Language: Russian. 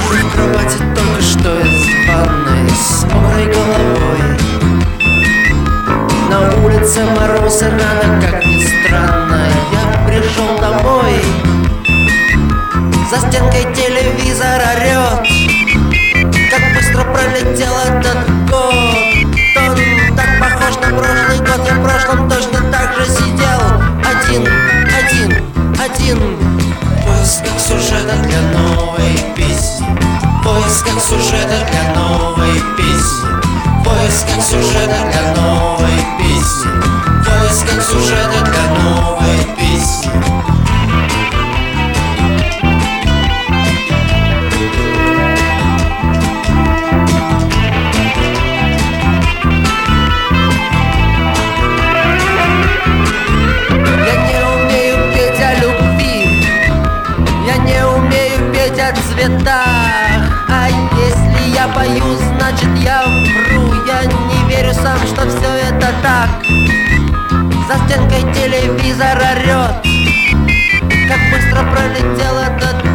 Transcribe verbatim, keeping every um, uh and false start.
в кровати только что из ванной с мокрой головой. На улице мороз и рано, как ни странно, я пришел домой. За стенкой телевизор орет. Как быстро пролетел этот год. Он так похож на прошлый год. Я в прошлом точно так же сидел. Один, один, один. В поисках сюжета для новой песни. В поисках сюжета для новой песни. В поисках сюжета для новой песни. В поисках сюжета для новой песни. Цветах. А если я пою, значит я вру. Я не верю сам, что все это так. За стенкой телевизор орет. Как быстро пролетел этот